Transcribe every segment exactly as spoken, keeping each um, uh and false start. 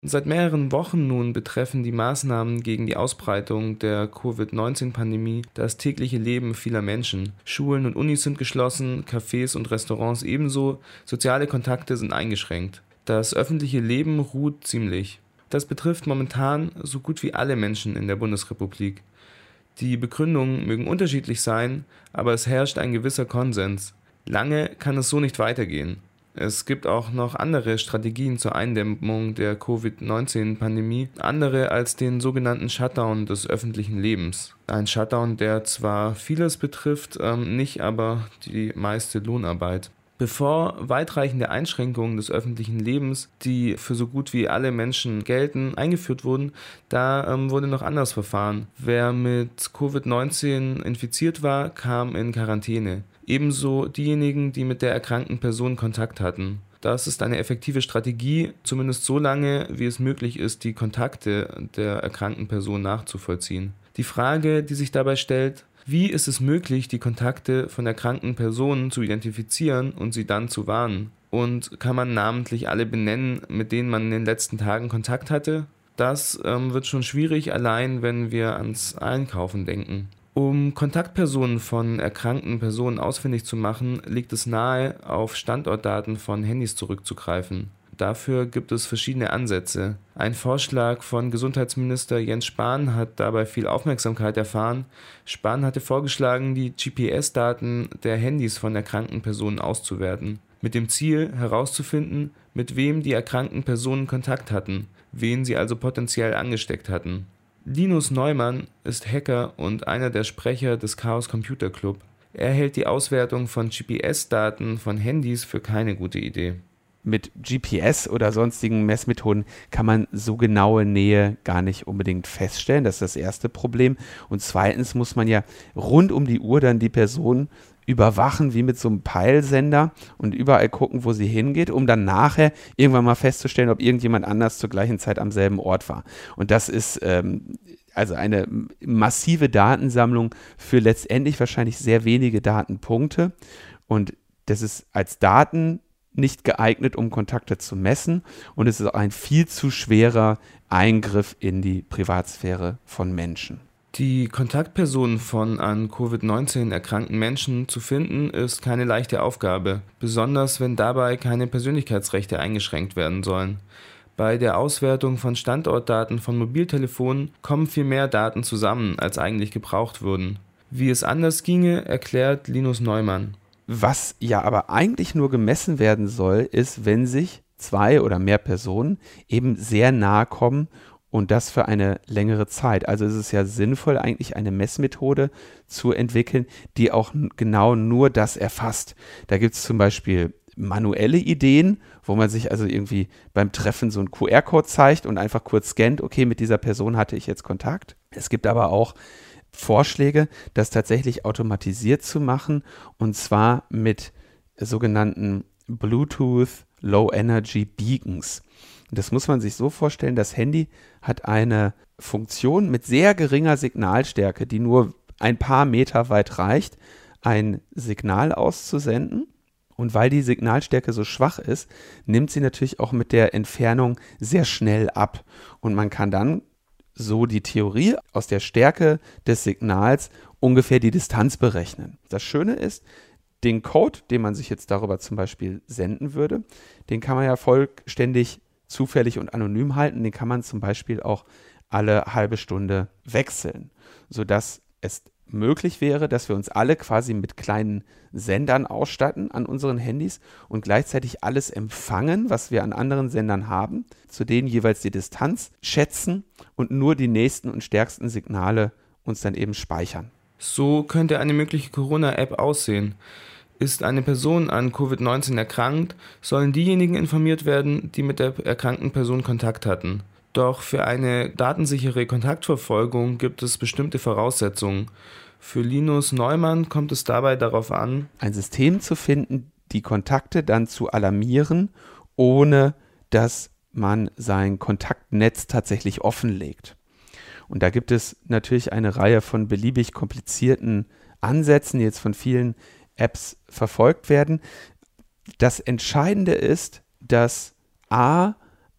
Seit mehreren Wochen nun betreffen die Maßnahmen gegen die Ausbreitung der Covid neunzehn Pandemie das tägliche Leben vieler Menschen. Schulen und Unis sind geschlossen, Cafés und Restaurants ebenso, soziale Kontakte sind eingeschränkt. Das öffentliche Leben ruht ziemlich. Das betrifft momentan so gut wie alle Menschen in der Bundesrepublik. Die Begründungen mögen unterschiedlich sein, aber es herrscht ein gewisser Konsens. Lange kann es so nicht weitergehen. Es gibt auch noch andere Strategien zur Eindämmung der Covid neunzehn Pandemie, andere als den sogenannten Shutdown des öffentlichen Lebens. Ein Shutdown, der zwar vieles betrifft, ähm, nicht aber die meiste Lohnarbeit. Bevor weitreichende Einschränkungen des öffentlichen Lebens, die für so gut wie alle Menschen gelten, eingeführt wurden, da ähm, wurde noch anders verfahren. Wer mit Covid neunzehn infiziert war, kam in Quarantäne. Ebenso diejenigen, die mit der erkrankten Person Kontakt hatten. Das ist eine effektive Strategie, zumindest so lange, wie es möglich ist, die Kontakte der erkrankten Person nachzuvollziehen. Die Frage, die sich dabei stellt: Wie ist es möglich, die Kontakte von erkrankten Personen zu identifizieren und sie dann zu warnen? Und kann man namentlich alle benennen, mit denen man in den letzten Tagen Kontakt hatte? Das ähm, wird schon schwierig, allein wenn wir ans Einkaufen denken. Um Kontaktpersonen von erkrankten Personen ausfindig zu machen, liegt es nahe, auf Standortdaten von Handys zurückzugreifen. Dafür gibt es verschiedene Ansätze. Ein Vorschlag von Gesundheitsminister Jens Spahn hat dabei viel Aufmerksamkeit erfahren. Spahn hatte vorgeschlagen, die G P S-Daten der Handys von erkrankten Personen auszuwerten, mit dem Ziel herauszufinden, mit wem die erkrankten Personen Kontakt hatten, wen sie also potenziell angesteckt hatten. Linus Neumann ist Hacker und einer der Sprecher des Chaos Computer Club. Er hält die Auswertung von G P S-Daten von Handys für keine gute Idee. Mit G P S oder sonstigen Messmethoden kann man so genaue Nähe gar nicht unbedingt feststellen. Das ist das erste Problem. Und zweitens muss man ja rund um die Uhr dann die Person überwachen, wie mit so einem Peilsender, und überall gucken, wo sie hingeht, um dann nachher irgendwann mal festzustellen, ob irgendjemand anders zur gleichen Zeit am selben Ort war. Und das ist ähm, also eine massive Datensammlung für letztendlich wahrscheinlich sehr wenige Datenpunkte. Und das ist als Daten nicht geeignet, um Kontakte zu messen, und es ist auch ein viel zu schwerer Eingriff in die Privatsphäre von Menschen. Die Kontaktpersonen von an Covid neunzehn erkrankten Menschen zu finden, ist keine leichte Aufgabe, besonders wenn dabei keine Persönlichkeitsrechte eingeschränkt werden sollen. Bei der Auswertung von Standortdaten von Mobiltelefonen kommen viel mehr Daten zusammen, als eigentlich gebraucht würden. Wie es anders ginge, erklärt Linus Neumann. Was ja aber eigentlich nur gemessen werden soll, ist, wenn sich zwei oder mehr Personen eben sehr nahe kommen, und das für eine längere Zeit. Also ist es ja sinnvoll, eigentlich eine Messmethode zu entwickeln, die auch genau nur das erfasst. Da gibt es zum Beispiel manuelle Ideen, wo man sich also irgendwie beim Treffen so einen Q R-Code zeigt und einfach kurz scannt, okay, mit dieser Person hatte ich jetzt Kontakt. Es gibt aber auch Vorschläge, das tatsächlich automatisiert zu machen, und zwar mit sogenannten Bluetooth Low Energy Beacons. Das muss man sich so vorstellen: Das Handy hat eine Funktion mit sehr geringer Signalstärke, die nur ein paar Meter weit reicht, ein Signal auszusenden. Und weil die Signalstärke so schwach ist, nimmt sie natürlich auch mit der Entfernung sehr schnell ab. Und man kann dann, so die Theorie, aus der Stärke des Signals ungefähr die Distanz berechnen. Das Schöne ist, den Code, den man sich jetzt darüber zum Beispiel senden würde, den kann man ja vollständig zufällig und anonym halten. Den kann man zum Beispiel auch alle halbe Stunde wechseln, sodass es möglich wäre, dass wir uns alle quasi mit kleinen Sendern ausstatten an unseren Handys und gleichzeitig alles empfangen, was wir an anderen Sendern haben, zu denen jeweils die Distanz schätzen und nur die nächsten und stärksten Signale uns dann eben speichern. So könnte eine mögliche Corona-App aussehen. Ist eine Person an Covid neunzehn erkrankt, sollen diejenigen informiert werden, die mit der erkrankten Person Kontakt hatten. Doch für eine datensichere Kontaktverfolgung gibt es bestimmte Voraussetzungen. Für Linus Neumann kommt es dabei darauf an, ein System zu finden, die Kontakte dann zu alarmieren, ohne dass man sein Kontaktnetz tatsächlich offenlegt. Und da gibt es natürlich eine Reihe von beliebig komplizierten Ansätzen, die jetzt von vielen Apps verfolgt werden. Das Entscheidende ist, dass A,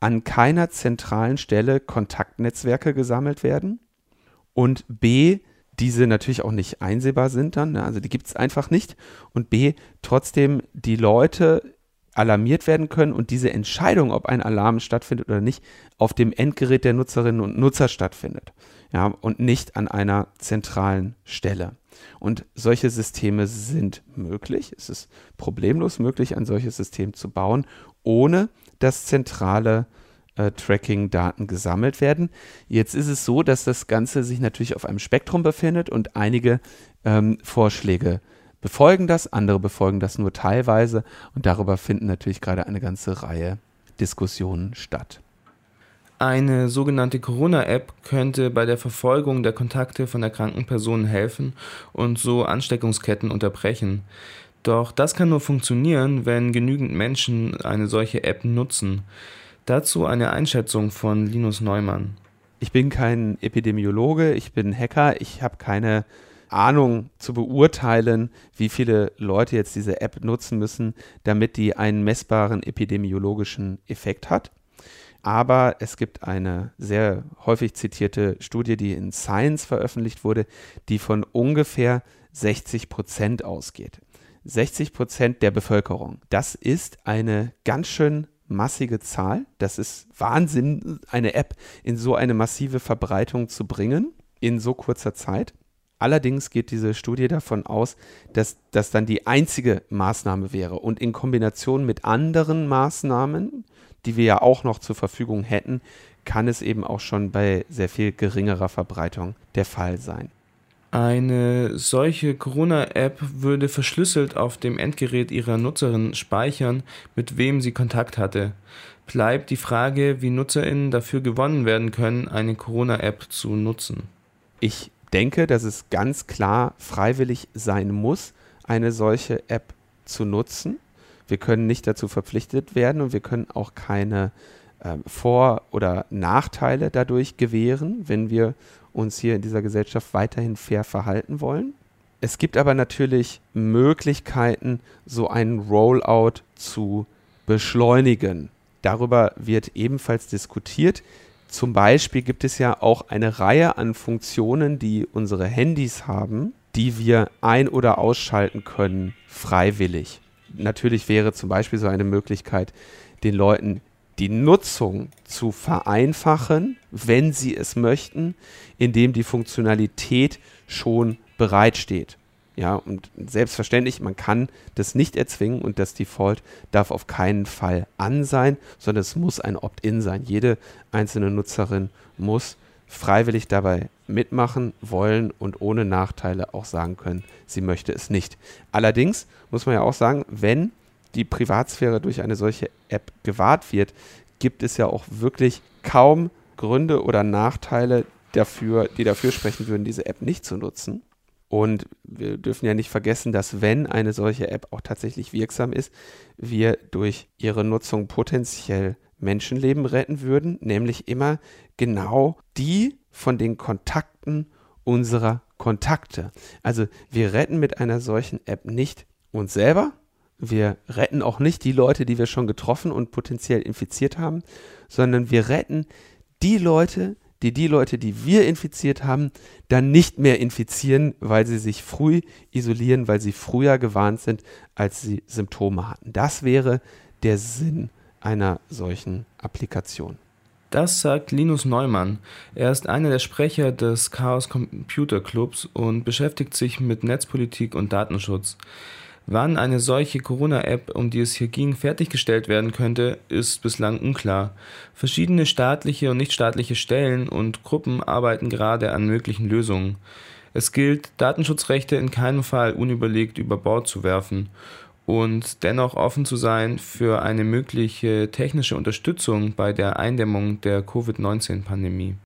an keiner zentralen Stelle Kontaktnetzwerke gesammelt werden und B, diese natürlich auch nicht einsehbar sind dann, ne? Also die gibt es einfach nicht und B, trotzdem die Leute alarmiert werden können und diese Entscheidung, ob ein Alarm stattfindet oder nicht, auf dem Endgerät der Nutzerinnen und Nutzer stattfindet, ja, und nicht an einer zentralen Stelle. Und solche Systeme sind möglich, es ist problemlos möglich, ein solches System zu bauen, ohne dass zentrale äh, Tracking-Daten gesammelt werden. Jetzt ist es so, dass das Ganze sich natürlich auf einem Spektrum befindet und einige ähm, Vorschläge befolgen das, andere befolgen das nur teilweise und darüber finden natürlich gerade eine ganze Reihe Diskussionen statt. Eine sogenannte Corona-App könnte bei der Verfolgung der Kontakte von erkrankten Personen helfen und so Ansteckungsketten unterbrechen. Doch das kann nur funktionieren, wenn genügend Menschen eine solche App nutzen. Dazu eine Einschätzung von Linus Neumann. Ich bin kein Epidemiologe, ich bin Hacker, ich habe keine Ahnung zu beurteilen, wie viele Leute jetzt diese App nutzen müssen, damit die einen messbaren epidemiologischen Effekt hat. Aber es gibt eine sehr häufig zitierte Studie, die in Science veröffentlicht wurde, die von ungefähr sechzig Prozent ausgeht. sechzig Prozent der Bevölkerung. Das ist eine ganz schön massige Zahl. Das ist Wahnsinn, eine App in so eine massive Verbreitung zu bringen, in so kurzer Zeit. Allerdings geht diese Studie davon aus, dass das dann die einzige Maßnahme wäre. Und in Kombination mit anderen Maßnahmen, die wir ja auch noch zur Verfügung hätten, kann es eben auch schon bei sehr viel geringerer Verbreitung der Fall sein. Eine solche Corona-App würde verschlüsselt auf dem Endgerät ihrer Nutzerin speichern, mit wem sie Kontakt hatte. Bleibt die Frage, wie NutzerInnen dafür gewonnen werden können, eine Corona-App zu nutzen. Ich denke, dass es ganz klar freiwillig sein muss, eine solche App zu nutzen. Wir können nicht dazu verpflichtet werden und wir können auch keine äh, Vor- oder Nachteile dadurch gewähren, wenn wir uns hier in dieser Gesellschaft weiterhin fair verhalten wollen. Es gibt aber natürlich Möglichkeiten, so einen Rollout zu beschleunigen. Darüber wird ebenfalls diskutiert. Zum Beispiel gibt es ja auch eine Reihe an Funktionen, die unsere Handys haben, die wir ein- oder ausschalten können, freiwillig. Natürlich wäre zum Beispiel so eine Möglichkeit, den Leuten die Nutzung zu vereinfachen, wenn sie es möchten, indem die Funktionalität schon bereitsteht. Ja, und selbstverständlich, man kann das nicht erzwingen und das Default darf auf keinen Fall an sein, sondern es muss ein Opt-in sein. Jede einzelne Nutzerin muss freiwillig dabei mitmachen wollen und ohne Nachteile auch sagen können, sie möchte es nicht. Allerdings muss man ja auch sagen, wenn die Privatsphäre durch eine solche App gewahrt wird, gibt es ja auch wirklich kaum Gründe oder Nachteile dafür, die dafür sprechen würden, diese App nicht zu nutzen. Und wir dürfen ja nicht vergessen, dass wenn eine solche App auch tatsächlich wirksam ist, wir durch ihre Nutzung potenziell Menschenleben retten würden, nämlich immer genau die von den Kontakten unserer Kontakte. Also wir retten mit einer solchen App nicht uns selber, wir retten auch nicht die Leute, die wir schon getroffen und potenziell infiziert haben, sondern wir retten die Leute, die die Leute, die wir infiziert haben, dann nicht mehr infizieren, weil sie sich früh isolieren, weil sie früher gewarnt sind, als sie Symptome hatten. Das wäre der Sinn einer solchen Applikation. Das sagt Linus Neumann. Er ist einer der Sprecher des Chaos Computer Clubs und beschäftigt sich mit Netzpolitik und Datenschutz. Wann eine solche Corona-App, um die es hier ging, fertiggestellt werden könnte, ist bislang unklar. Verschiedene staatliche und nichtstaatliche Stellen und Gruppen arbeiten gerade an möglichen Lösungen. Es gilt, Datenschutzrechte in keinem Fall unüberlegt über Bord zu werfen und dennoch offen zu sein für eine mögliche technische Unterstützung bei der Eindämmung der Covid neunzehn Pandemie.